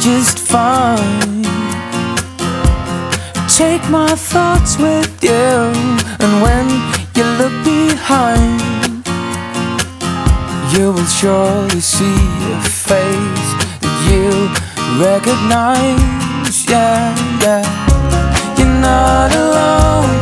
just fine. Take my thoughts with you, and when you look behind, you will surely see a face that you recognize. Yeah, yeah. You're not alone.